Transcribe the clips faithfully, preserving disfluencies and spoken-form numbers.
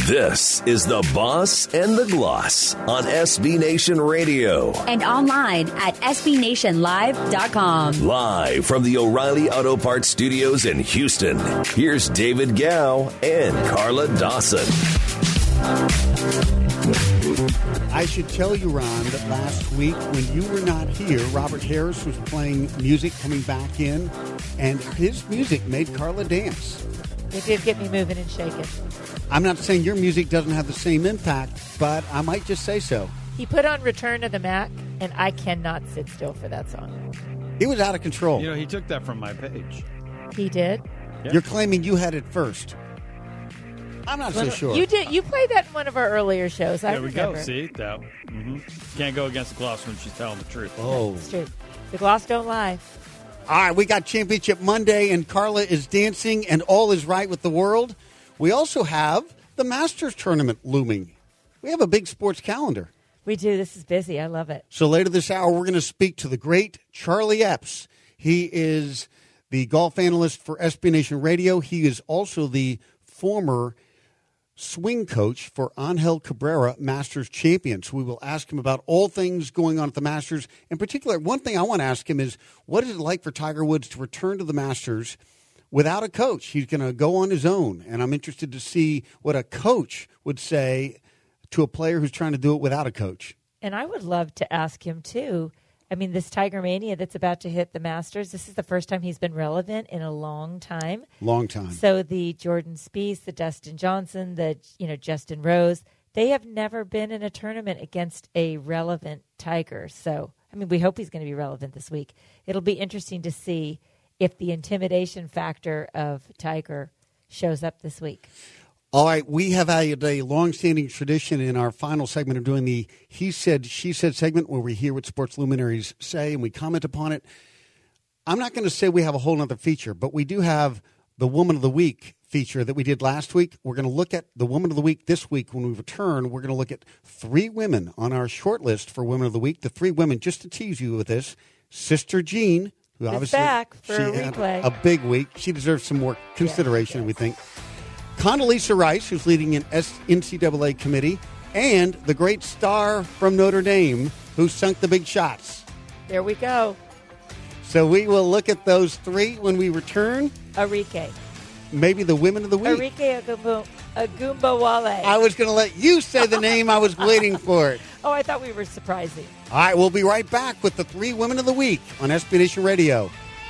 This is The Boss and the Gloss on S B Nation Radio. And online at S B Nation Live dot com. Live from the O'Reilly Auto Parts Studios in Houston, here's David Gow and Carla Dawson. I should tell you, Ron, that last week when you were not here, Robert Harris was playing music coming back in, and his music made Carla dance. It did get me moving and shaking. I'm not saying your music doesn't have the same impact, but I might just say so. He put on Return to the Mac, and I cannot sit still for that song. He was out of control. You know, he took that from my page. He did? Yeah. You're claiming you had it first. I'm not so sure. You did. You played that in one of our earlier shows. I There we remember. go. See? that. Mm-hmm. Can't go against the gloss when she's telling the truth. Oh. It's true. The gloss don't lie. All right, we got Championship Monday, and Carla is dancing, and all is right with the world. We also have the Masters Tournament looming. We have a big sports calendar. We do. This is busy. I love it. So later this hour, we're going to speak to the great Charlie Epps. He is the golf analyst for S B Nation Radio. He is also the former swing coach for Angel Cabrera Masters champions. We will ask him about all things going on at the Masters. In particular, one thing I want to ask him is, what is it like for Tiger Woods to return to the Masters without a coach? He's going to go on his own, and I'm interested to see what a coach would say to a player who's trying to do it without a coach. And I would love to ask him, too. I mean, this Tiger Mania that's about to hit the Masters, this is the first time he's been relevant in a long time. Long time. So the Jordan Spieth, the Dustin Johnson, the you know Justin Rose, they have never been in a tournament against a relevant Tiger. So, I mean, we hope he's going to be relevant this week. It'll be interesting to see if the intimidation factor of Tiger shows up this week. All right, we have had a long-standing tradition in our final segment of doing the He Said, She Said segment where we hear what sports luminaries say and we comment upon it. I'm not going to say we have a whole other feature, but we do have the Woman of the Week feature that we did last week. We're going to look at the Woman of the Week this week. When we return, we're going to look at three women on our short list for Women of the Week. The three women, just to tease you with this, Sister Jean, who Is obviously back for she a had replay. a big week. She deserves some more consideration, yes, we yes. think. Condoleezza Rice, who's leading an N C double A committee, and the great star from Notre Dame who sunk the big shots. There we go. So we will look at those three when we return. Arike. Maybe the women of the week. Arike Agumbo, Agumbawale. I was going to let you say the name. I was waiting for it. Oh, I thought we were surprising. All right, we'll be right back with the three women of the week on S B Nation Radio.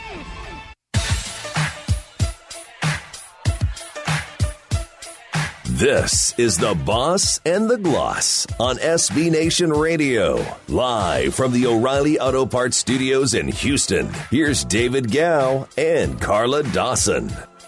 This is The Boss and the Gloss on S B Nation Radio. Live from the O'Reilly Auto Parts Studios in Houston, here's David Gow and Carla Dawson.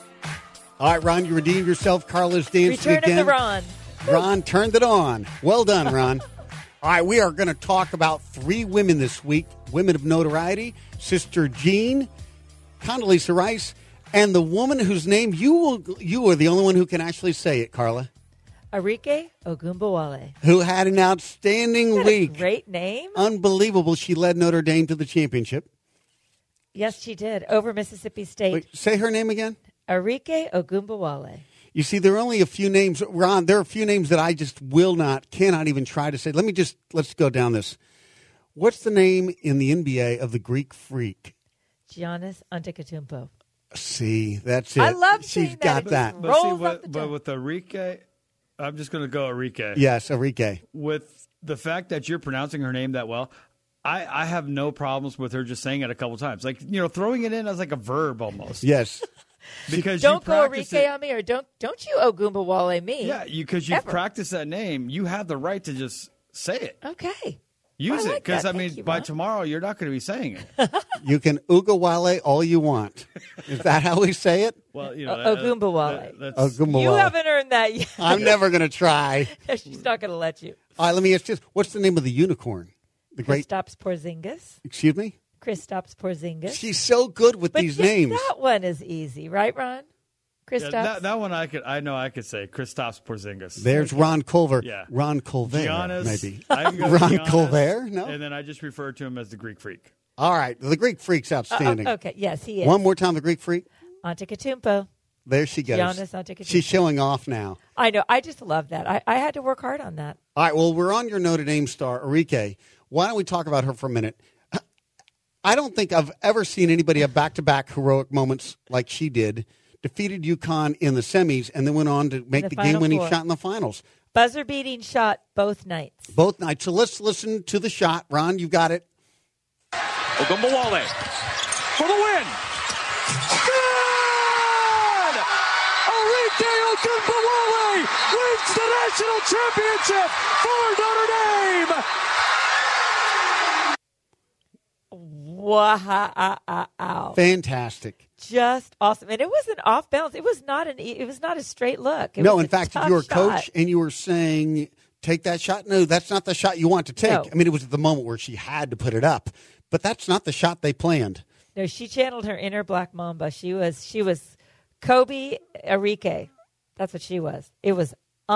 All right, Ron, you redeemed yourself. Carla's dancing Return again. of the Ron. Ron turned it on. Well done, Ron. All right, we are going to talk about three women this week, women of notoriety, Sister Jean, Condoleezza Rice, and the woman whose name you will, you are the only one who can actually say it, Carla. Arike Ogumbawale. Who had an outstanding Isn't that week. a great name. Unbelievable. She led Notre Dame to the championship. Yes, she did. Over Mississippi State. Wait, say her name again. Arike Ogumbawale. You see, there are only a few names. Ron, there are a few names that I just will not, cannot even try to say. Let me just, let's go down this. What's the name in the N B A of the Greek freak? Giannis Antetokounmpo. See, that's it. I love She's seeing that. got It that. just But see, rolls with, off the but tongue. with Arike, I'm just going to go Arike. Yes, Arike. With the fact that you're pronouncing her name that well, I, I have no problems with her just saying it a couple times. Like, you know, throwing it in as like a verb almost. Yes. Because Don't you go practice Arike it- on me, or don't don't you Ogumbawale me. Yeah, because you, Ever. practice that name, you have the right to just say it. Okay. Use I it. like Because, that. I mean, Thank you, by Ron. tomorrow, you're not going to be saying it. You can Ugawale all you want. Is that how we say it? Well, you know, O- that- Ogumbawale. that- that's- Ogumbawale. You haven't earned that yet. I'm never going to try. She's not going to let you. All right, let me ask this. What's the name of the unicorn? The great, Kristaps Porzingis. excuse me? Kristaps Porzingis. She's so good with but these just names. that one is easy, right, Ron? yeah, Kristaps. that, that one I could, I know I could say Kristaps Porzingis. There's Ron Culver. Yeah. Ron Colvert, Giannis, maybe. I can go Ron Giannis, Colvert? No? And then I just refer to him as the Greek freak. All right. The Greek freak's Uh, outstanding. okay, yes, he is. One more time, the Greek freak. Antetokounmpo. There she goes. Giannis Antetokounmpo. She's showing off now. I know. I just love that. I, I had to work hard on that. All right, well, we're on your Notre Dame star, Arike. Why don't we talk about her for a minute? I don't think I've ever seen anybody have back-to-back heroic moments like she did. Defeated UConn in the semis and then went on to make the the, Final game-winning Four. shot in the finals. Buzzer-beating shot both nights. Both nights. So let's listen to the shot. Ron, you got it. Ogunbowale for the win. Good! Arike Ogunbowale wins the national championship for Notre Dame. Wow! Fantastic. Just awesome, and it wasn't off balance. It was not an. It was not a straight look. It no, was in a fact, if tough you were a shot. coach and you were saying, take that shot, no, that's not the shot you want to take. No. I mean, it was at the moment where she had to put it up, but that's not the shot they planned. No, she channeled her inner Black Mamba. She was she was Kobe Arike. That's what she was. It was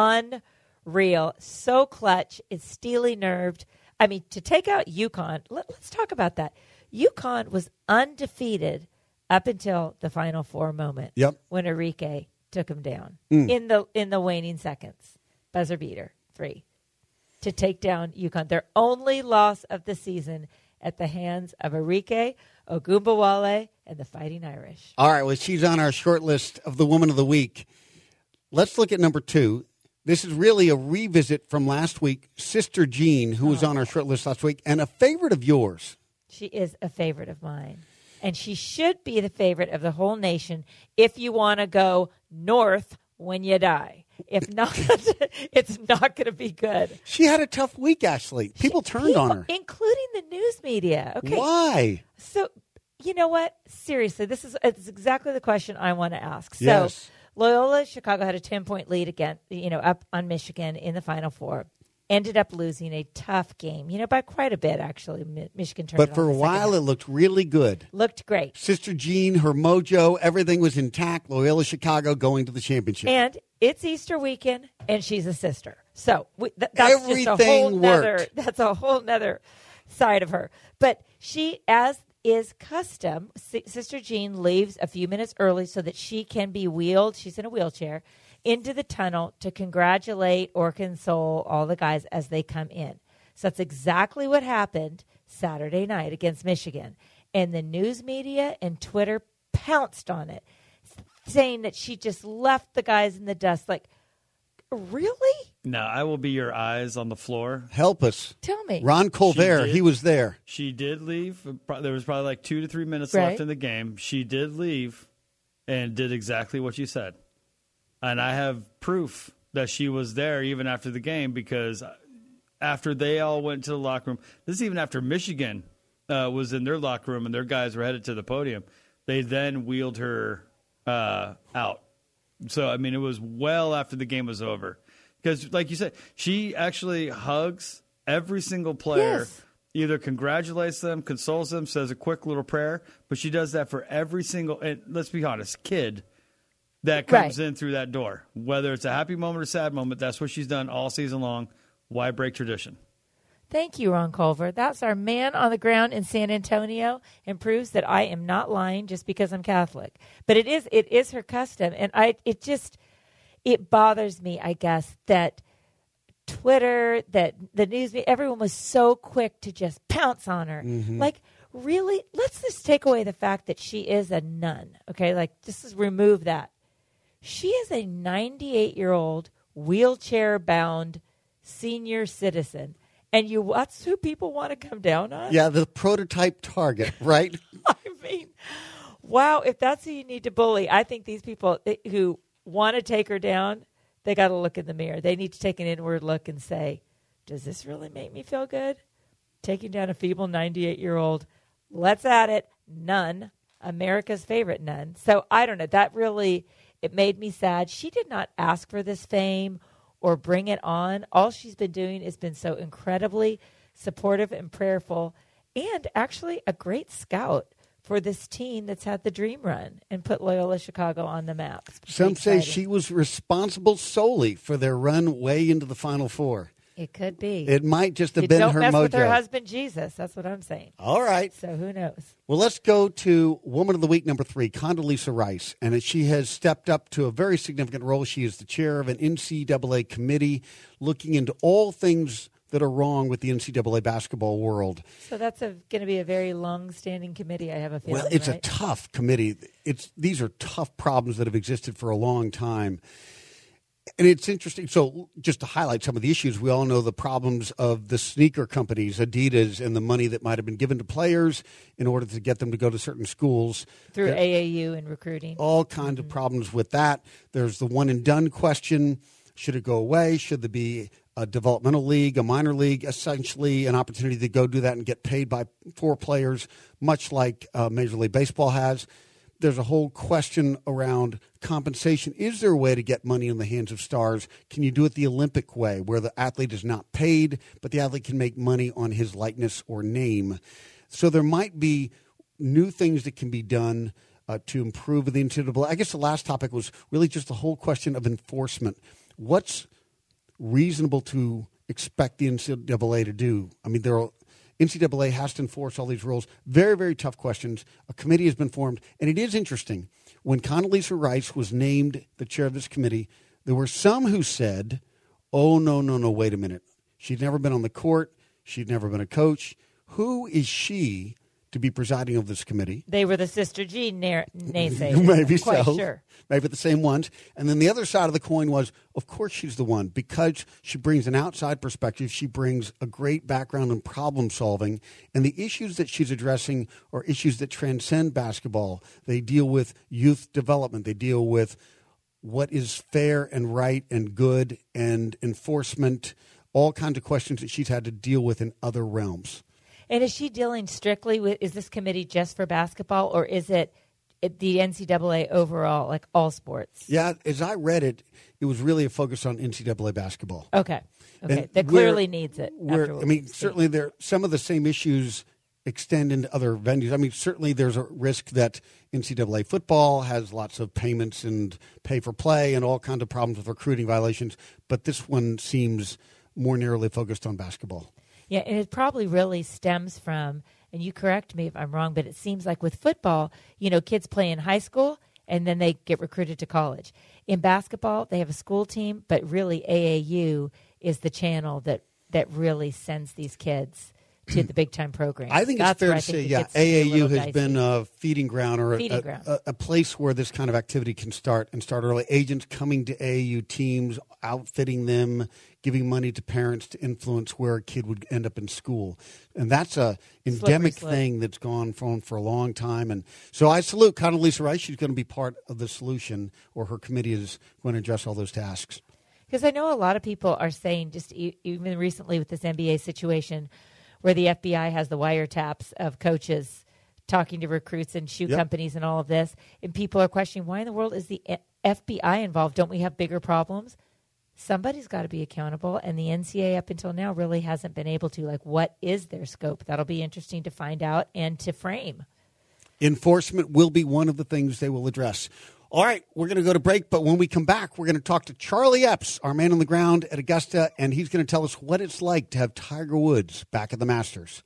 unreal. So clutch. It's steely nerved. I mean, to take out UConn, let, let's talk about that. UConn was undefeated up until the Final Four moment. Yep. When Arike took him down Mm. in the in the waning seconds. Buzzer beater, three. To take down UConn. Their only loss of the season at the hands of Arike Ogunbowale and the Fighting Irish. All right, well, she's on our short list of the Woman of the Week. Let's look at number two. This is really a revisit from last week. Sister Jean, who was on our short list last week, and a favorite of yours. She is a favorite of mine. And she should be the favorite of the whole nation if you want to go north when you die. If not, it's not going to be good. She had a tough week, Ashley. People She- turned people, on her. including the news media. Okay. Why? So, you know what? Seriously, this is it's exactly the question I want to ask. So, Yes. Loyola Chicago had a ten-point lead again, you know, up on Michigan in the Final Four. Ended up losing a tough game, you know, by quite a bit, actually. Mi- Michigan turned But it for on a the second while, half. it looked really good. Looked great. Sister Jean, her mojo, everything was intact. Loyola Chicago going to the championship. And it's Easter weekend, and she's a sister. So we, th- that's just a Everything whole nother. worked. That's a whole nother side of her. But she, as is custom, S- Sister Jean leaves a few minutes early so that she can be wheeled. She's in a wheelchair into the tunnel to congratulate or console all the guys as they come in. So that's exactly what happened Saturday night against Michigan. And the news media and Twitter pounced on it, saying that she just left the guys in the dust. Like, really? No, I will be your eyes on the floor. Help us. Tell me. Ron Colbert, did. he was there. She did leave. There was probably like two to three minutes Right. left in the game. She did leave and did exactly what you said. And I have proof that she was there even after the game, because after they all went to the locker room, this is even after Michigan uh, was in their locker room and their guys were headed to the podium, they then wheeled her uh, out. So, I mean, it was well after the game was over. Because, like you said, she actually hugs every single player, Yes. either congratulates them, consoles them, says a quick little prayer, but she does that for every single, and let's be honest, kid that comes Right. in through that door. Whether it's a happy moment or sad moment, that's what she's done all season long. Why break tradition? Thank you, Ron Culver. That's our man on the ground in San Antonio, and proves that I am not lying just because I'm Catholic. But it is it is her custom, and I it just it bothers me, I guess, that Twitter, that the news, everyone was so quick to just pounce on her. Like, really? Let's just take away the fact that she is a nun. Okay, like just is remove that. She is a ninety-eight-year-old wheelchair-bound senior citizen. And you, that's who people want to come down on? Yeah, the prototype target, right? I mean, wow, if that's who you need to bully, I think these people who want to take her down, they got to look in the mirror. They need to take an inward look and say, does this really make me feel good? Taking down a feeble ninety-eight-year-old, let's at it, nun, America's favorite nun. So I don't know, that really, it made me sad. She did not ask for this fame or bring it on. All she's been doing has been so incredibly supportive and prayerful, and actually a great scout for this team that's had the dream run and put Loyola Chicago on the map. It's pretty Some say exciting. she was responsible solely for their run way into the Final Four. It could be. It might just have you been don't her mess mojo. with her husband, Jesus. That's what I'm saying. All right. So who knows? Well, let's go to Woman of the Week number three, Condoleezza Rice. And she has stepped up to a very significant role. She is the chair of an N C double A committee looking into all things that are wrong with the N C double A basketball world. So that's going to be a very long-standing committee, I have a feeling. Well, it's right? a tough committee. It's These are tough problems that have existed for a long time. And it's interesting. So just to highlight some of the issues, we all know the problems of the sneaker companies, Adidas, and the money that might have been given to players in order to get them to go to certain schools. Through There, A A U and recruiting. all kinds mm-hmm. of problems with that. There's the one and done question. Should it go away? Should there be a developmental league, a minor league, essentially an opportunity to go do that and get paid by four players, much like uh, Major League Baseball has? There's a whole question around compensation. Is there a way to get money in the hands of stars? Can you do it the Olympic way, where the athlete is not paid, but the athlete can make money on his likeness or name? So there might be new things that can be done uh, to improve the N C double A. I guess the last topic was really just the whole question of enforcement. What's reasonable to expect the N C double A to do? I mean, there are N C double A has to enforce all these rules. Very, very tough questions. A committee has been formed. And it is interesting. When Condoleezza Rice was named the chair of this committee, there were some who said, oh, no, no, no, wait a minute. She'd never been on the court. She'd never been a coach. Who is she to be presiding over this committee? They were the Sister G na- naysayers. Maybe I'm quite so. Sure. Maybe the same ones. And then the other side of the coin was, of course she's the one, because she brings an outside perspective. She brings a great background in problem solving. And the issues that she's addressing are issues that transcend basketball. They deal with youth development. They deal with what is fair and right and good and enforcement, all kinds of questions that she's had to deal with in other realms. And is she dealing strictly with, is this committee just for basketball, or is it, it the N C double A overall, like all sports? Yeah, as I read it, it was really a focus on N C double A basketball. Okay. Okay. And that clearly needs it. Where, I mean, certainly there some of the same issues extend into other venues. I mean, certainly there's a risk that N C double A football has lots of payments and pay for play and all kinds of problems with recruiting violations, but this one seems more narrowly focused on basketball. Yeah, and it probably really stems from, and you correct me if I'm wrong, but it seems like with football, you know, kids play in high school and then they get recruited to college. In basketball, they have a school team, but really A A U is the channel that, that really sends these kids to the big-time program. I think That's it's fair to say, it yeah, gets to be A A U little has dicey. been a feeding ground or Feeding a, ground. A, a place where this kind of activity can start and start early. Agents coming to A A U teams, outfitting them, giving money to parents to influence where a kid would end up in school. And that's a endemic slope. thing that's gone on for a long time. And so I salute Condoleezza Rice. She's going to be part of the solution, or her committee is going to address all those tasks. Because I know a lot of people are saying, just e- even recently with this N B A situation, where the F B I has the wiretaps of coaches talking to recruits and shoe Yep. companies and all of this, and people are questioning, why in the world is the F B I involved? Don't we have bigger problems? Somebody's got to be accountable, and the N C A A up until now really hasn't been able to. Like, what is their scope? That'll be interesting to find out and to frame. Enforcement will be one of the things they will address. All right, we're going to go to break, but when we come back, we're going to talk to Charlie Epps, our man on the ground at Augusta, and he's going to tell us what it's like to have Tiger Woods back at the Masters.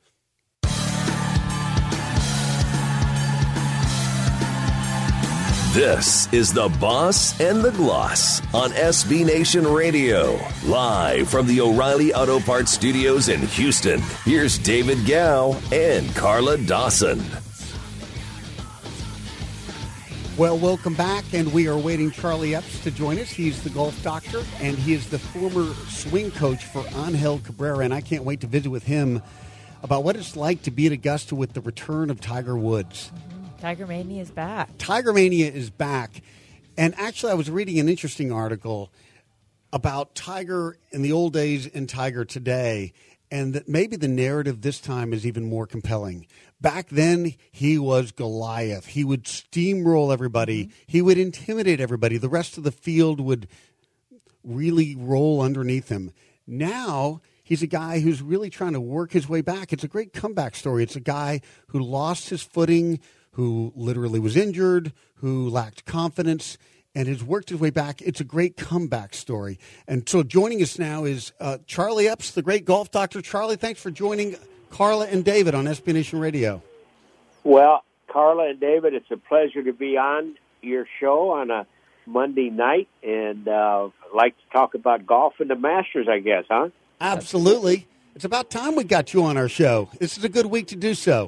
This is The Boss and the Gloss on S B Nation Radio. Live from the O'Reilly Auto Parts Studios in Houston, here's David Gow and Carla Dawson. Well, welcome back, and we are waiting Charlie Epps to join us. He's the golf doctor, and he is the former swing coach for Angel Cabrera, and I can't wait to visit with him about what it's like to be at Augusta with the return of Tiger Woods. Mm-hmm. Tiger Mania is back. Tiger Mania is back, and actually I was reading an interesting article about Tiger in the old days and Tiger today, and that maybe the narrative this time is even more compelling. Back then, he was Goliath. He would steamroll everybody. Mm-hmm. He would intimidate everybody. The rest of the field would really roll underneath him. Now, he's a guy who's really trying to work his way back. It's a great comeback story. It's a guy who lost his footing, who literally was injured, who lacked confidence, and has worked his way back. It's a great comeback story. And so joining us now is uh, Charlie Epps, the great golf doctor. Charlie, thanks for joining Carla and David on S B Nation Radio. Well, Carla and David, it's a pleasure to be on your show on a Monday night, and uh, I'd like to talk about golf and the Masters, I guess, huh? Absolutely. It's about time we got you on our show. This is a good week to do so.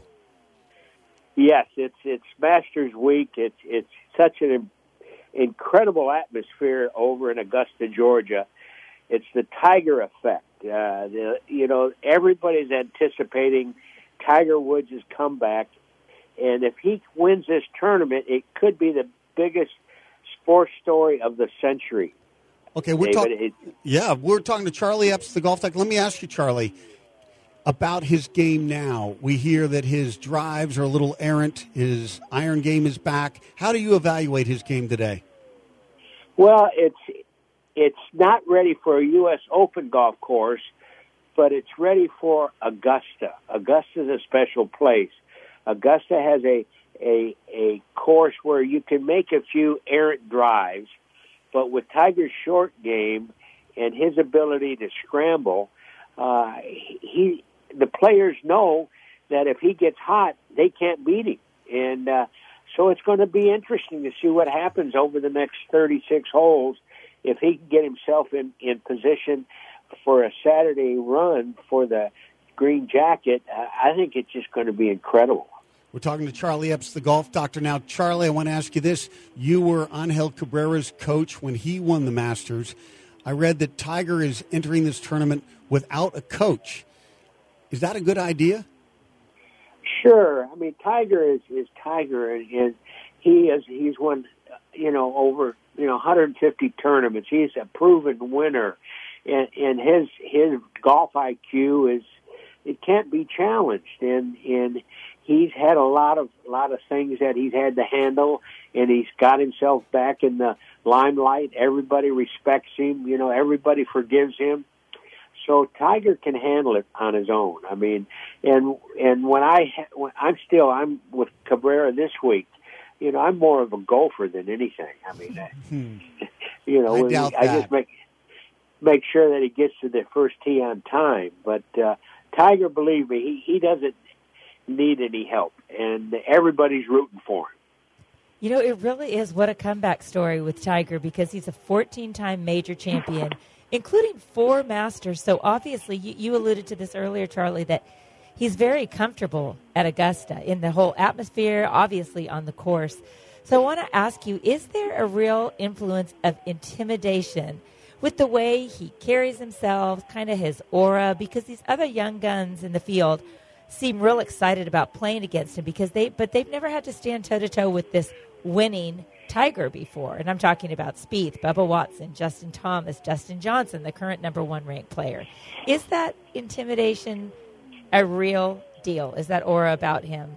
Yes, it's it's Masters week. It's it's such an incredible atmosphere over in Augusta, Georgia. It's the Tiger effect. Uh, the, you know, everybody's anticipating Tiger Woods' comeback, and if he wins this tournament, it could be the biggest sports story of the century. Okay, we're talking. Yeah, we're talking to Charlie Epps, the golf tech. Let me ask you, Charlie, about his game now. We hear that his drives are a little errant. His iron game is back. How do you evaluate his game today? Well, it's it's not ready for a U S Open golf course, but it's ready for Augusta. Augusta is a special place. Augusta has a a a course where you can make a few errant drives, but with Tiger's short game and his ability to scramble, uh, he the players know that if he gets hot, they can't beat him. And uh, so it's going to be interesting to see what happens over the next thirty-six holes if he can get himself in, in position for a Saturday run for the green jacket. Uh, I think it's just going to be incredible. We're talking to Charlie Epps, the golf doctor. Now, Charlie, I want to ask you this. You were Angel Cabrera's coach when he won the Masters. I read that Tiger is entering this tournament without a coach. Is that a good idea? Sure. I mean, Tiger is, is Tiger, and, and he is he's won, you know, over you know one hundred fifty tournaments. He's a proven winner, and, and his his golf I Q is it can't be challenged, and and he's had a lot of lot of things that he's had to handle, and he's got himself back in the limelight. Everybody respects him. You know, everybody forgives him. So Tiger can handle it on his own. I mean, and and when I when I'm still I'm with Cabrera this week. You know, I'm more of a golfer than anything. I mean, hmm. you know, I, doubt I that. just make make sure that he gets to the first tee on time. But uh, Tiger, believe me, he, he doesn't need any help, and everybody's rooting for him. You know, it really is what a comeback story with Tiger, because he's a fourteen-time major champion, including four Masters. So obviously, you, you alluded to this earlier, Charlie, that he's very comfortable at Augusta in the whole atmosphere, obviously on the course. So I want to ask you, is there a real influence of intimidation with the way he carries himself, kind of his aura, because these other young guns in the field seem real excited about playing against him, because they, but they've never had to stand toe-to-toe with this winning Tiger before. And I'm talking about Spieth, Bubba Watson, Justin Thomas, Dustin Johnson, the current number one ranked player. Is that intimidation a real deal? Is that aura about him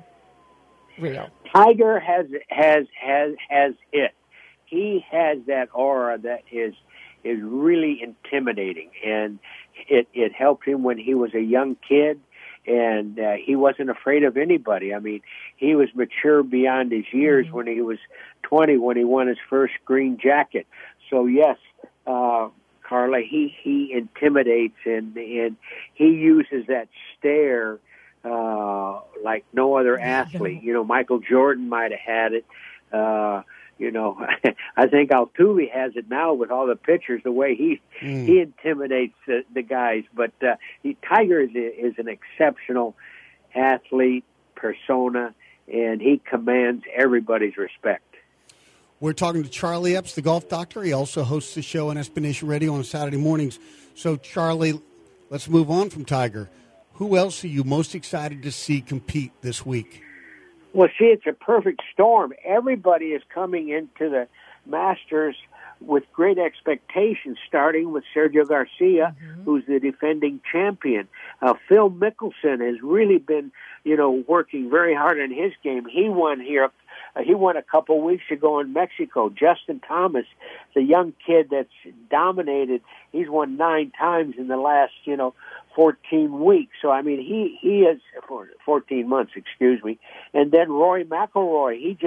real? Tiger has has has has it. He has that aura that is is really intimidating, and it it helped him when he was a young kid, and uh, he wasn't afraid of anybody. I mean, he was mature beyond his years mm-hmm. when he was twenty, when he won his first green jacket. So yes, uh, Carla, he he intimidates, and and he uses that stare uh, like no other athlete. You know, Michael Jordan might have had it. Uh, you know, I think Altuve has it now with all the pitchers. The way he mm. he intimidates the, the guys, but uh, he, Tiger is a, is an exceptional athlete persona, and he commands everybody's respect. We're talking to Charlie Epps, the golf doctor. He also hosts the show on S B Nation Radio on Saturday mornings. So, Charlie, let's move on from Tiger. Who else are you most excited to see compete this week? Well, see, it's a perfect storm. Everybody is coming into the Masters with great expectations, starting with Sergio Garcia, mm-hmm. who's the defending champion. Uh, Phil Mickelson has really been, you know, working very hard on his game. He won here. Uh, he won a couple weeks ago in Mexico. Justin Thomas, the young kid that's dominated, he's won nine times in the last, you know, fourteen weeks. So, I mean, he, he is, fourteen months, excuse me. And then Rory McIlroy, he just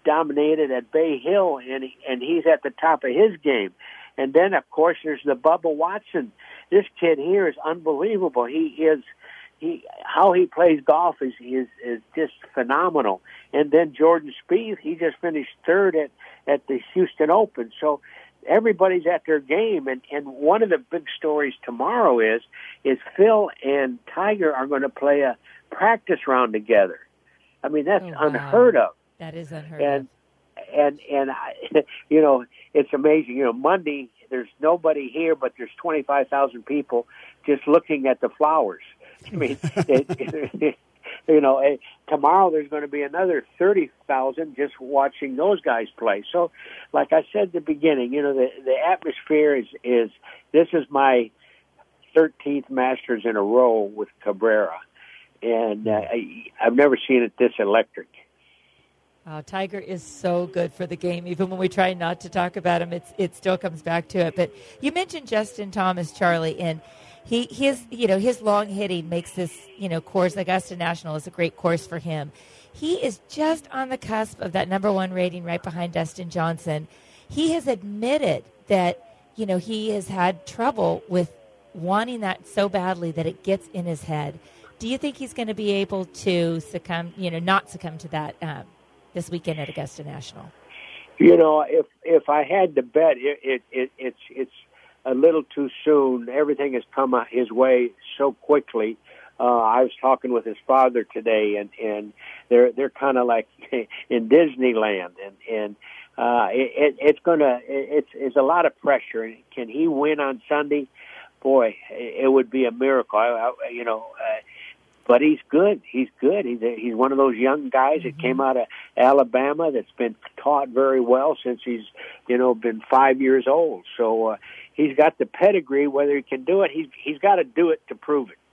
dominated at Bay Hill, and he, and he's at the top of his game. And then, of course, there's the Bubba Watson. This kid here is unbelievable. He is he how he plays golf is is is just phenomenal. And then Jordan Spieth, he just finished third at at the Houston Open. So everybody's at their game. And and one of the big stories tomorrow is is Phil and Tiger are going to play a practice round together. I mean, that's oh, wow. unheard of. That is unheard and, of. And and I, you know, it's amazing. You know, Monday there's nobody here, but there's twenty-five thousand people just looking at the flowers. I mean, it, it, you know, it, tomorrow there's going to be another thirty thousand just watching those guys play. So, like I said at the beginning, you know, the the atmosphere is is this is my thirteenth Masters in a row with Cabrera, and uh, I, I've never seen it this electric. Oh, Tiger is so good for the game. Even when we try not to talk about him, it's it still comes back to it. But you mentioned Justin Thomas, Charlie, and he his you know his long hitting makes this you know course. Augusta National is a great course for him. He is just on the cusp of that number one rating, right behind Dustin Johnson. He has admitted that you know he has had trouble with wanting that so badly that it gets in his head. Do you think he's going to be able to succumb? You know, not succumb to that? Um, this weekend at Augusta National? You know, if if I had to bet, it, it, it it's it's a little too soon. Everything has come his way so quickly. Uh, I was talking with his father today, and, and they're they're kind of like in Disneyland, and and uh, it, it, it's gonna it's it's a lot of pressure. Can he win on Sunday? Boy, it would be a miracle. I, I, you know. Uh, But he's good. He's good. He's a, he's one of those young guys that came out of Alabama that's been taught very well since he's, you know, been five years old. So uh, he's got the pedigree. Whether he can do it, he's he's got to do it to prove it.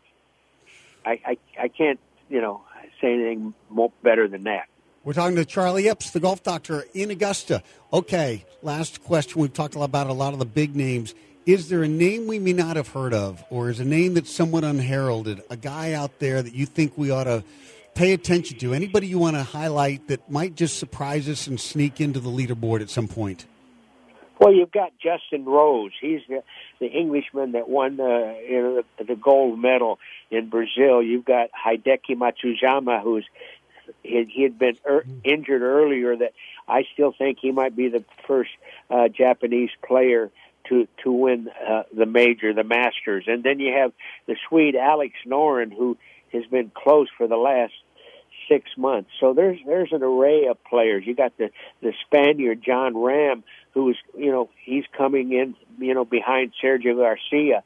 I, I I can't, you know, say anything more better than that. We're talking to Charlie Epps, the golf doctor in Augusta. Okay, last question. We've talked about a lot of the big names. Is there a name we may not have heard of, or is a name that's somewhat unheralded, a guy out there that you think we ought to pay attention to? Anybody you want to highlight that might just surprise us and sneak into the leaderboard at some point? Well, you've got Justin Rose. He's the, the Englishman that won the, you know, the, the gold medal in Brazil. You've got Hideki Matsuyama, who's he, he had been er, injured earlier. That I still think he might be the first uh, Japanese player to to win uh, the major, the Masters. And then you have the Swede Alex Noren, who has been close for the last six months. So there's there's an array of players. You got the, the Spaniard, John Ram, who's, you know, he's coming in, you know, behind Sergio Garcia.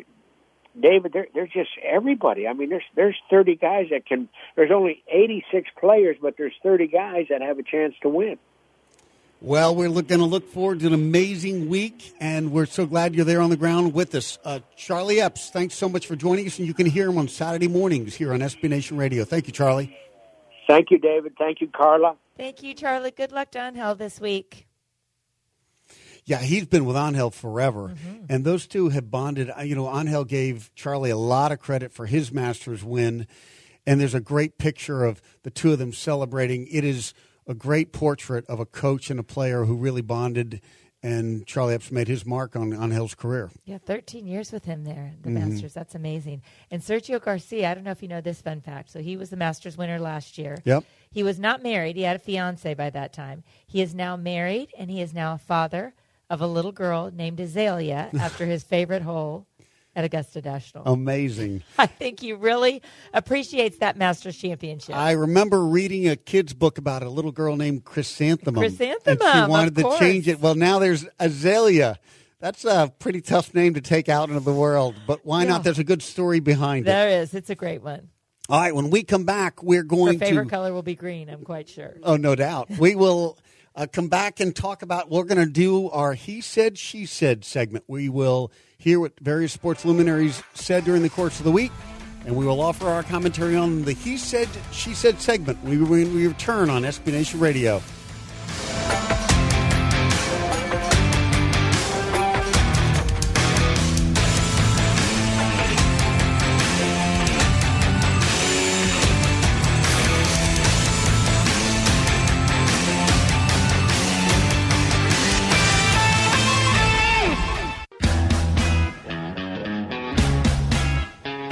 David, there, there's just everybody. I mean, there's there's thirty guys that can, there's only eighty-six players, but there's thirty guys that have a chance to win. Well, we're going to look forward to an amazing week, and we're so glad you're there on the ground with us. Uh, Charlie Epps, thanks so much for joining us, and you can hear him on Saturday mornings here on S B Nation Radio. Thank you, Charlie. Thank you, David. Thank you, Carla. Thank you, Charlie. Good luck to Angel this week. Yeah, he's been with Angel forever, mm-hmm. and those two have bonded. You know, Angel gave Charlie a lot of credit for his Masters win, and there's a great picture of the two of them celebrating. It is a great portrait of a coach and a player who really bonded, and Charlie Epps made his mark on Angel's career. Yeah, thirteen years with him there, the mm-hmm. Masters. That's amazing. And Sergio Garcia, I don't know if you know this fun fact. So he was the Masters winner last year. Yep. He was not married. He had a fiance by that time. He is now married, and he is now a father of a little girl named Azalea after his favorite hole at Augusta National. Amazing. I think he really appreciates that Masters championship. I remember reading a kid's book about a little girl named Chrysanthemum. Chrysanthemum, and she wanted of to course. change it. Well, now there's Azalea. That's a pretty tough name to take out into the world, but why Yeah. not? There's a good story behind it. There is. It's a great one. All right, when we come back, we're Her going favorite to... color will be green, I'm quite sure. Oh, no doubt. We will uh, come back and talk about, we're going to do our He Said, She Said segment. We will hear what various sports luminaries said during the course of the week, and we will offer our commentary on the He Said, She Said segment when we, we return on S B Nation Radio.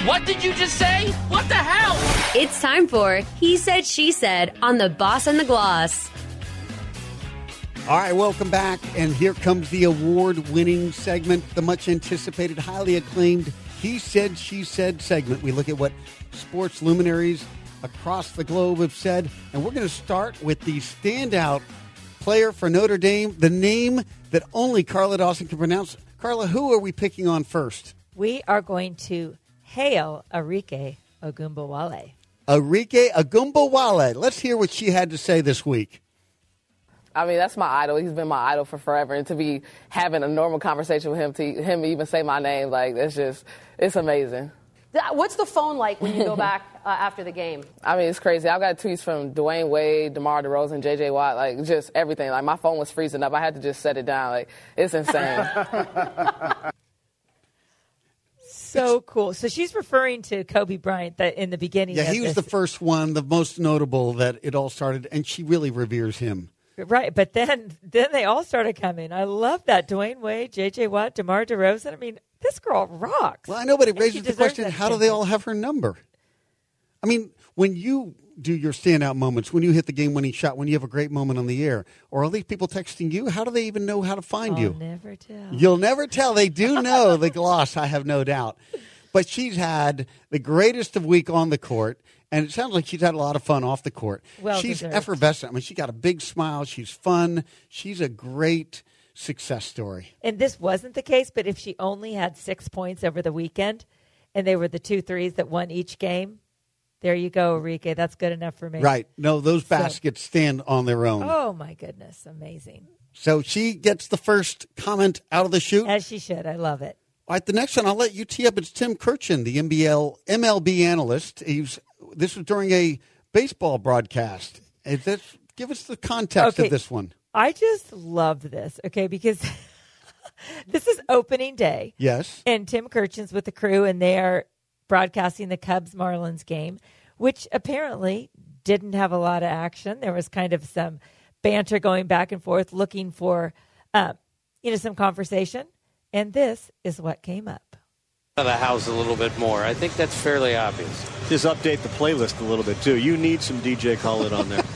What did you just say? What the hell? It's time for He Said, She Said on The Boss and the Gloss. All right, welcome back. And here comes the award-winning segment, the much-anticipated, highly acclaimed He Said, She Said segment. We look at what sports luminaries across the globe have said. And we're going to start with the standout player for Notre Dame, the name that only Carla Dawson can pronounce. Carla, who are we picking on first? We are going to hail Arike Ogunbowale. Arike Ogunbowale. Let's hear what she had to say this week. I mean, that's my idol. He's been my idol for forever. And to be having a normal conversation with him, to him even say my name, like, it's just, it's amazing. What's the phone like when you go back uh, after the game? I mean, it's crazy. I've got tweets from Dwayne Wade, DeMar DeRozan, J J Watt, like, just everything. Like, my phone was freezing up. I had to just set it down. Like, it's insane. So cool. So she's referring to Kobe Bryant that in the beginning. Yeah, he was this. the first one, the most notable that it all started, and she really reveres him. Right, but then then they all started coming. I love that. Dwayne Wade, J J Watt, DeMar DeRozan. I mean, this girl rocks. Well, I know, but it And raises she the deserves question, that how do attention. they all have her number? I mean, when you do your standout moments, when you hit the game-winning shot, when you have a great moment on the air, or are these people texting you? How do they even know how to find I'll you? never tell. You'll never tell. They do know the gloss, I have no doubt. But she's had the greatest of week on the court, and it sounds like she's had a lot of fun off the court. Well she's deserved. effervescent. I mean, she got a big smile. She's fun. She's a great success story. And this wasn't the case, but if she only had six points over the weekend, and they were the two threes that won each game, there you go, Arike. That's good enough for me. Right. No, those baskets so, stand on their own. Oh, my goodness. Amazing. So she gets the first comment out of the chute. As she should. I love it. All right, the next one, I'll let you tee up. It's Tim Kirchin, the M B L, M L B analyst. He's, this was during a baseball broadcast. Is this, give us the context okay. of this one. I just love this, okay, because this is opening day. Yes. And Tim Kirchin's with the crew, and they are broadcasting the Cubs-Marlins game, which apparently didn't have a lot of action. There was kind of some banter going back and forth, looking for, uh, you know, some conversation. And this is what came up. The house a little bit more. I think that's fairly obvious. Just update the playlist a little bit, too. You need some D J Khaled on there.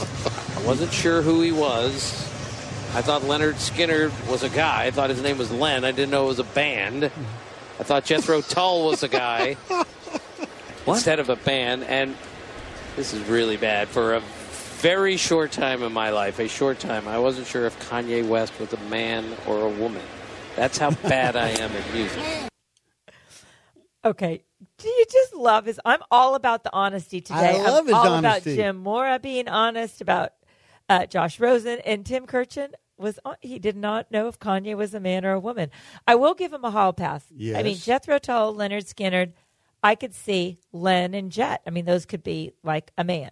I wasn't sure who he was. I thought Leonard Skinner was a guy. I thought his name was Len. I didn't know it was a band. I thought Jethro Tull was a guy instead of a band. And this is really bad. For a very short time in my life, a short time, I wasn't sure if Kanye West was a man or a woman. That's how bad I am at music. Okay. Do you just love his? I'm all about the honesty today. I love I'm his all honesty. about Jim Mora being honest, about uh, Josh Rosen, and Tim Kirchin was. He did not know if Kanye was a man or a woman. I will give him a hall pass. Yes. I mean, Jethro Tull, Leonard Skinner. I could see Len and Jet. I mean, those could be like a man.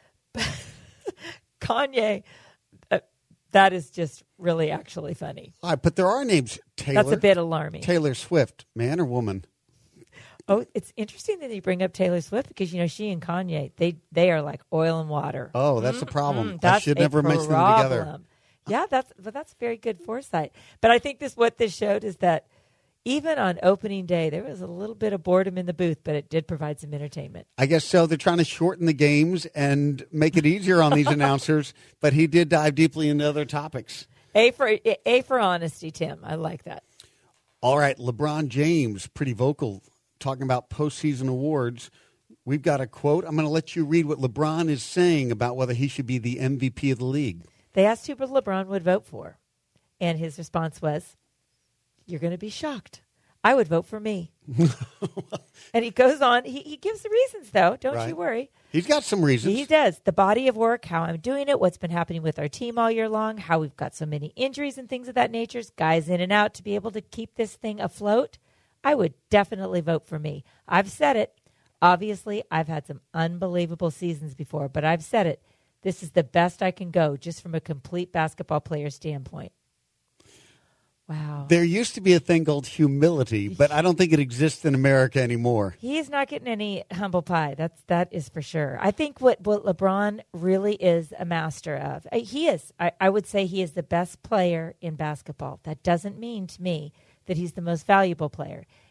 Kanye. Uh, That is just really actually funny. All right, but there are names. Taylor. That's a bit alarming. Taylor Swift, man or woman? Oh, it's interesting that you bring up Taylor Swift because, you know, she and Kanye, they they are like oil and water. Oh, that's the problem. Mm-hmm. I That's should a never mention them together. problem. Yeah, that's but that's very good foresight. But I think this what this showed is that even on opening day, there was a little bit of boredom in the booth, but it did provide some entertainment. I guess so. They're trying to shorten the games and make it easier on these announcers, but he did dive deeply into other topics. A for A for honesty, Tim. I like that. All right, LeBron James, pretty vocal, talking about postseason awards. We've got a quote. I'm going to let you read what LeBron is saying about whether he should be the M V P of the league. They asked who LeBron would vote for, and his response was, "You're going to be shocked. I would vote for me." And he goes on. He, he gives the reasons, though. Don't Right. you worry. He's got some reasons. He does. The body of work, how I'm doing it, what's been happening with our team all year long, how we've got so many injuries and things of that nature, guys in and out to be able to keep this thing afloat. I would definitely vote for me. I've said it. Obviously, I've had some unbelievable seasons before, but I've said it. This is the best I can go just from a complete basketball player standpoint. Wow. There used to be a thing called humility, but I don't think it exists in America anymore. He's not getting any humble pie. That's that is for sure. I think what, what LeBron really is a master of, uh, he is. I, I would say he is the best player in basketball. That doesn't mean to me that he's the most valuable player.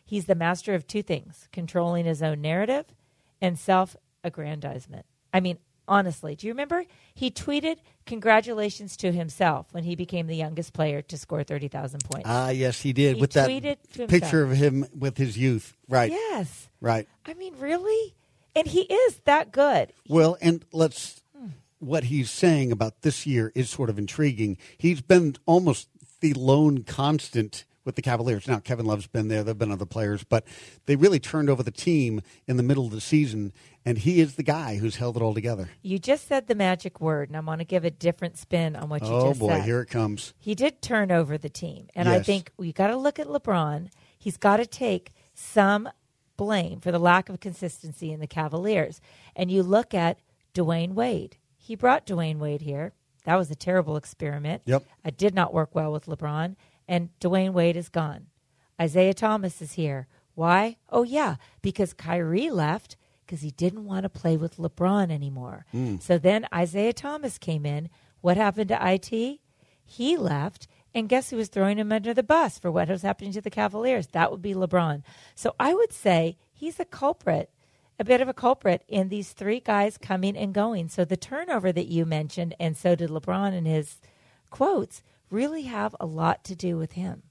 He's the master of two things, controlling his own narrative and self-aggrandizement. I mean, honestly, do you remember? He tweeted congratulations to himself when he became the youngest player to score thirty thousand points. Ah, yes, he did. He with that tweeted to picture himself. of him with his youth. Right. Yes. Right. I mean, really? And he is that good. Well, and let's, what he's saying about this year is sort of intriguing. He's been almost the lone constant with the Cavaliers. Now, Kevin Love's been there. There have been other players, but they really turned over the team in the middle of the season, and he is the guy who's held it all together. You just said the magic word, and I'm going to give a different spin on what you Oh, just boy, said. here it comes. He did turn over the team, and I Yes. think we got to look at LeBron. He's got to take some blame for the lack of consistency in the Cavaliers. And you look at Dwayne Wade. He brought Dwayne Wade here. That was a terrible experiment. Yep. It did not work well with LeBron. And Dwayne Wade is gone. Isaiah Thomas is here. Why? Oh, yeah, because Kyrie left because he didn't want to play with LeBron anymore. Mm. So then Isaiah Thomas came in. What happened to I T? He left. And guess who was throwing him under the bus for what was happening to the Cavaliers? That would be LeBron. So I would say he's a culprit, a bit of a culprit in these three guys coming and going. So the turnover that you mentioned, and so did LeBron in his quotes, really have a lot to do with him.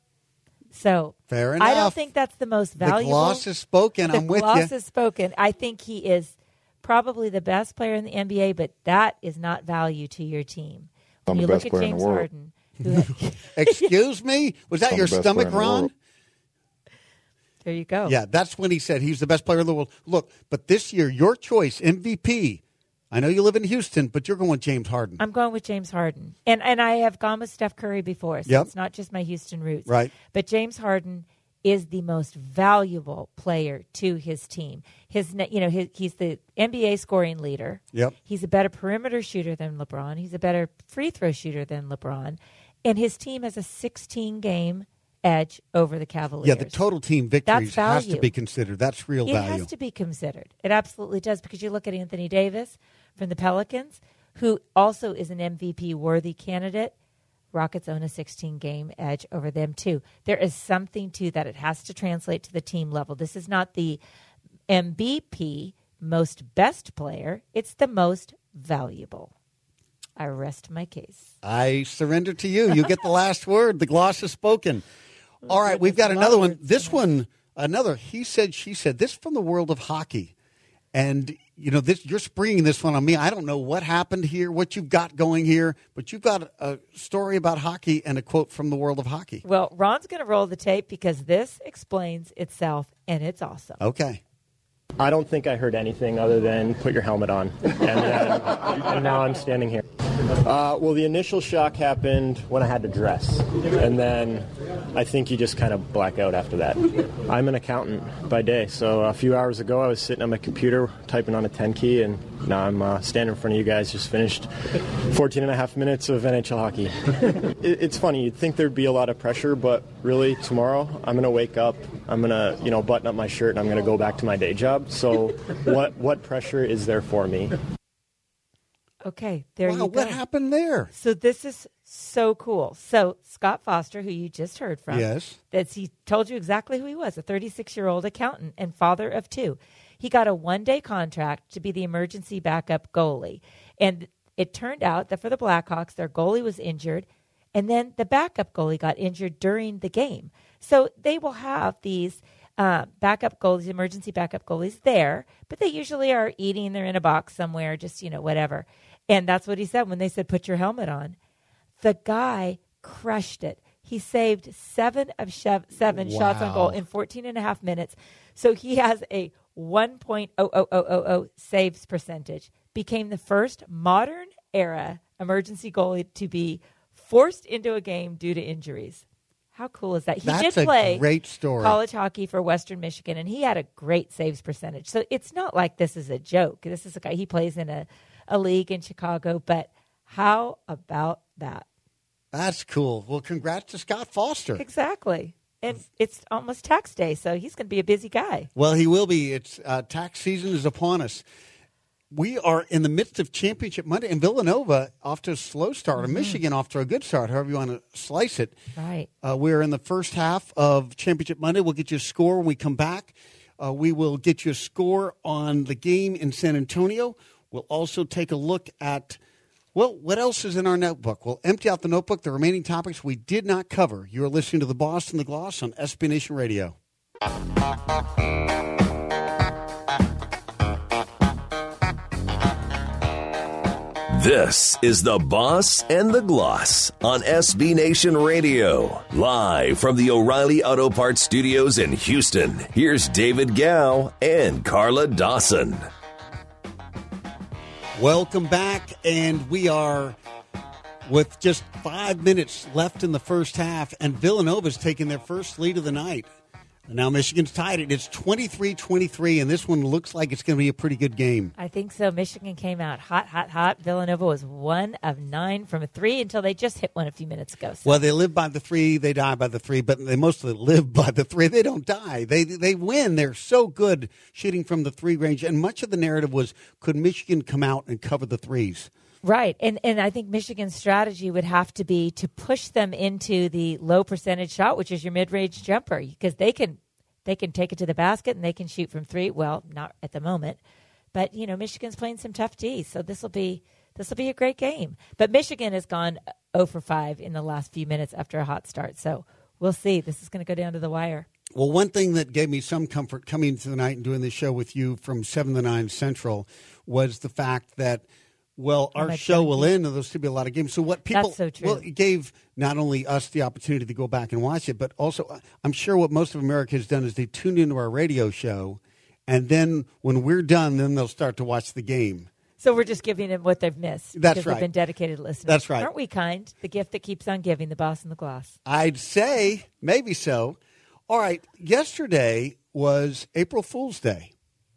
So Fair enough. I don't think that's the most valuable. The gloss is spoken. The I'm with gloss you. is spoken. I think he is probably the best player in the N B A, but that is not value to your team. When I'm you the look best at player in the James world. Harden. Who had, Excuse me? Was that I'm your the best stomach, player in the Ron? world. there you go. Yeah, that's when he said he's the best player in the world. Look, but this year, your choice, M V P. I know you live in Houston, but you're going with James Harden. I'm going with James Harden. And and I have gone with Steph Curry before, so Yep. it's not just my Houston roots. Right. But James Harden is the most valuable player to his team. His ne- you know, his, he's the N B A scoring leader. Yep. He's a better perimeter shooter than LeBron. He's a better free throw shooter than LeBron. And his team has a sixteen game edge over the Cavaliers. Yeah, the total team victories That's has to value. be considered. That's real It value. has to be considered. It absolutely does, because you look at Anthony Davis from the Pelicans, who also is an M V P-worthy candidate. Rockets own a sixteen game edge over them, too. There is something to that. It has to translate to the team level. This is not the M V P, most best player. It's the most valuable. I rest my case. I surrender to you. You get the last word. The gloss is spoken. All right, we've got another one. This one, another, he said, she said, this from the world of hockey. And, you know, this you're springing this one on me. I don't know what happened here, what you've got going here, but you've got a story about hockey and a quote from the world of hockey. Well, Ron's going to roll the tape because this explains itself, and it's awesome. Okay. I don't think I heard anything other than put your helmet on. And, then, and now I'm standing here. Uh, well, the initial shock happened when I had to dress. And then I think you just kind of black out after that. I'm an accountant by day. So a few hours ago, I was sitting on my computer typing on a ten key. And now I'm uh, standing in front of you guys, just finished fourteen and a half minutes of N H L hockey. it, it's funny. You'd think thered be a lot of pressure, but really tomorrow I'm going to wake up. I'm going to, you know, button up my shirt and I'm going to go back to my day job. So what what pressure is there for me? Okay, there Wow, you go. what happened there? So this is so cool. So Scott Foster, who you just heard from, Yes. that's he told you exactly who he was, a thirty-six-year-old accountant and father of two. He got a one-day contract to be the emergency backup goalie. And it turned out that for the Blackhawks, their goalie was injured, and then the backup goalie got injured during the game. So they will have these uh, backup goalies, emergency backup goalies there, but they usually are eating. They're in a box somewhere, just, you know, whatever. And that's what he said when they said, put your helmet on. The guy crushed it. He saved seven of shev- seven Wow. shots on goal in fourteen and a half minutes. So he has a one point oh oh oh oh oh saves percentage. Became the first modern era emergency goalie to be forced into a game due to injuries. How cool is that? He That's did a play great story. college hockey for Western Michigan, and he had a great saves percentage. So it's not like this is a joke. This is a guy, he plays in a, a league in Chicago, but how about that? That's cool. Well, congrats to Scott Foster. Exactly. And it's almost tax day, so he's going to be a busy guy. Well, he will be. It's uh, tax season is upon us. We are in the midst of Championship Monday, and Villanova off to a slow start, mm-hmm. and Michigan off to a good start, however you want to slice it. Right. Uh, we're in the first half of Championship Monday. We'll get you a score when we come back. Uh, we will get you a score on the game in San Antonio. We'll also take a look at, well, what else is in our notebook? We'll empty out the notebook, the remaining topics we did not cover. You're listening to The Boss and the Gloss on S B Nation Radio. This is The Boss and the Gloss on S B Nation Radio. Live from the O'Reilly Auto Parts Studios in Houston, here's David Gow and Carla Dawson. Welcome back, and we are with just five minutes left in the first half, and Villanova's taking their first lead of the night. And now Michigan's tied it. It's twenty-three twenty-three, and this one looks like it's going to be a pretty good game. I think so. Michigan came out hot, hot, hot. Villanova was one of nine from a three until they just hit one a few minutes ago. So. Well, they live by the three, they die by the three, but they mostly live by the three. They don't die. They they win. They're so good shooting from the three range, and much of the narrative was, could Michigan come out and cover the threes? Right, and and I think Michigan's strategy would have to be to push them into the low percentage shot, which is your mid-range jumper, because they can they can take it to the basket and they can shoot from three. Well, not at the moment, but you know Michigan's playing some tough D's, so this will be this will be a great game. But Michigan has gone zero for five in the last few minutes after a hot start, so we'll see. This is going to go down to the wire. Well, one thing that gave me some comfort coming into the night and doing this show with you from seven to nine Central was the fact that. Well, our oh show will end, and there'll still be a lot of games. So what people, That's so true. Well, it gave not only us the opportunity to go back and watch it, but also I'm sure what most of America has done is they tuned into our radio show, and then when we're done, then they'll start to watch the game. So we're just giving them what they've missed. That's because right. They've been dedicated listeners. That's right. Aren't we kind? The gift that keeps on giving, the Boss and the Gloss. I'd say maybe so. All right, yesterday was April Fool's Day.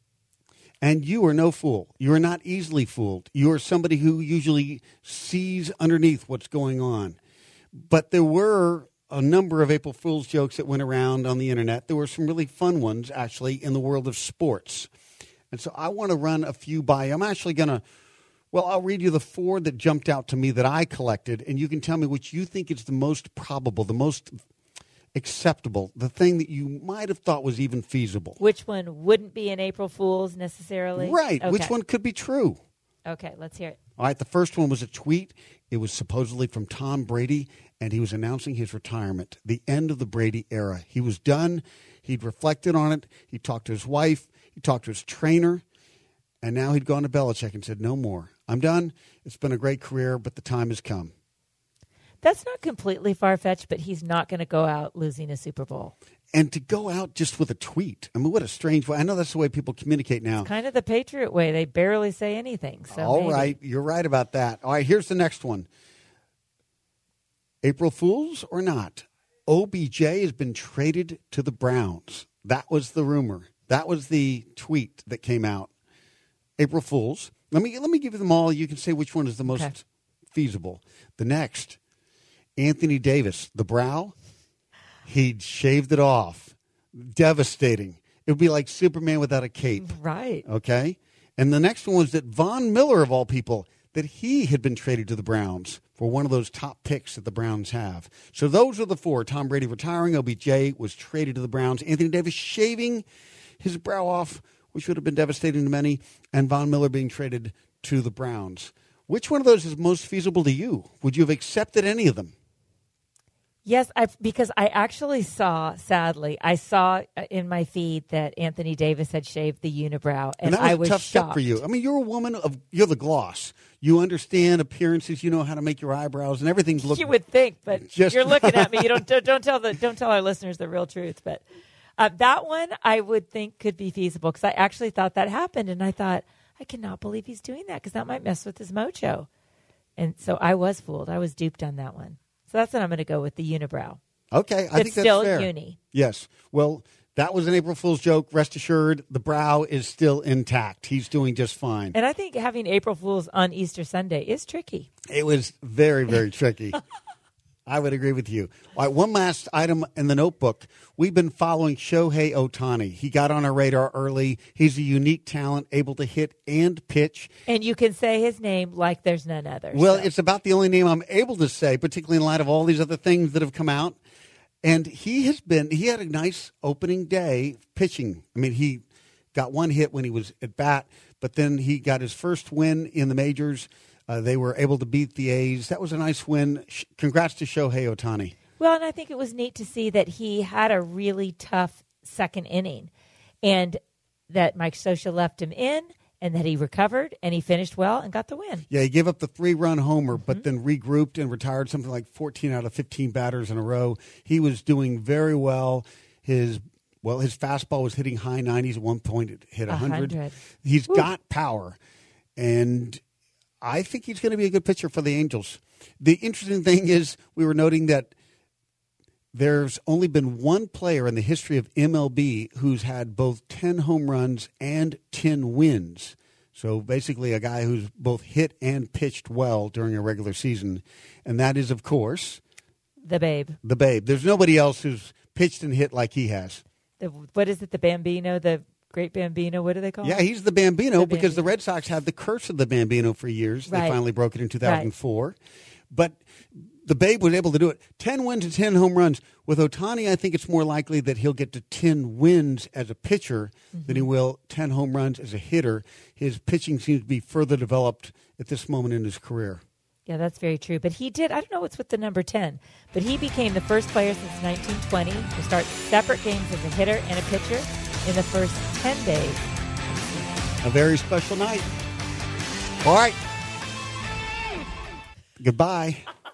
And you are no fool. You are not easily fooled. You are somebody who usually sees underneath what's going on. But there were a number of April Fool's jokes that went around on the internet. There were some really fun ones, actually, in the world of sports. And so I want to run a few by you. I'm actually going to, well, I'll read you the four that jumped out to me that I collected, and you can tell me which you think is the most probable, the most acceptable, the thing that you might have thought was even feasible. Which one wouldn't be an April Fool's necessarily? Right. Okay. Which one could be true? Okay, let's hear it. All right, the first one was a tweet. It was supposedly from Tom Brady, and he was announcing his retirement, the end of the Brady era. He was done. He'd reflected on it. He talked to his wife. He talked to his trainer. And now he'd gone to Belichick and said, no more. I'm done. It's been a great career, but the time has come. That's not completely far-fetched, but he's not going to go out losing a Super Bowl. And to go out just with a tweet. I mean, what a strange way. I know that's the way people communicate now. It's kind of the Patriot way. They barely say anything. So All maybe. right. You're right about that. All right, here's the next one. April Fools or not, O B J has been traded to the Browns. That was the rumor. That was the tweet that came out. April Fools. Let me, let me give you them all. You can say which one is the most okay. feasible. The next. Anthony Davis, the brow, he'd shaved it off. Devastating. It would be like Superman without a cape. Right. Okay? And the next one was that Von Miller, of all people, that he had been traded to the Browns for one of those top picks that the Browns have. So those are the four. Tom Brady retiring, O B J was traded to the Browns, Anthony Davis shaving his brow off, which would have been devastating to many, and Von Miller being traded to the Browns. Which one of those is most feasible to you? Would you have accepted any of them? Yes, I, because I actually saw, sadly, I saw in my feed that Anthony Davis had shaved the unibrow, and, and that was I a was tough shocked. step for you. I mean, you're a woman of, you're the gloss. You understand appearances. You know how to make your eyebrows, and everything's looking. You would think, but just you're looking at me. You don't don't, don't tell the don't tell our listeners the real truth. But uh, that one, I would think could be feasible because I actually thought that happened, and I thought I cannot believe he's doing that because that might mess with his mojo. And so I was fooled. I was duped on that one. So that's what I'm going to go with, the unibrow. Okay, I it's think that's still fair. uni. Yes. Well, that was an April Fool's joke. Rest assured, the brow is still intact. He's doing just fine. And I think having April Fools on Easter Sunday is tricky. It was very, very tricky. I would agree with you. All right, one last item in the notebook. We've been following Shohei Ohtani. He got on our radar early. He's a unique talent, able to hit and pitch. And you can say his name like there's none other. Well, so. It's about the only name I'm able to say, particularly in light of all these other things that have come out. And he has been, he had a nice opening day pitching. I mean, he got one hit when he was at bat, but then he got his first win in the majors. Uh, they were able to beat the A's. That was a nice win. Congrats to Shohei Ohtani. Well, and I think it was neat to see that he had a really tough second inning and that Mike Scioscia left him in and that he recovered and he finished well and got the win. Yeah, he gave up the three-run homer, mm-hmm. but then regrouped and retired something like fourteen out of fifteen batters in a row. He was doing very well. His Well, his fastball was hitting high nineties. At one point, it hit one hundred. one hundred. He's Woo. got power, and I think he's going to be a good pitcher for the Angels. The interesting thing is we were noting that there's only been one player in the history of M L B who's had both ten home runs and ten wins. So basically a guy who's both hit and pitched well during a regular season, and that is, of course, the Babe. The Babe. There's nobody else who's pitched and hit like he has. The, what is it, the Bambino, the Great Bambino? What do they call yeah, him? Yeah, he's the Bambino the because Bambino. the Red Sox had the curse of the Bambino for years. Right. They finally broke it in two thousand four. Right. But the Babe was able to do it. ten wins and ten home runs. With Ohtani, I think it's more likely that he'll get to ten wins as a pitcher mm-hmm. than he will ten home runs as a hitter. His pitching seems to be further developed at this moment in his career. Yeah, that's very true. But he did, I don't know what's with the number ten, but he became the first player since nineteen twenty to start separate games as a hitter and a pitcher in the first ten days. A very special night. All right. Goodbye.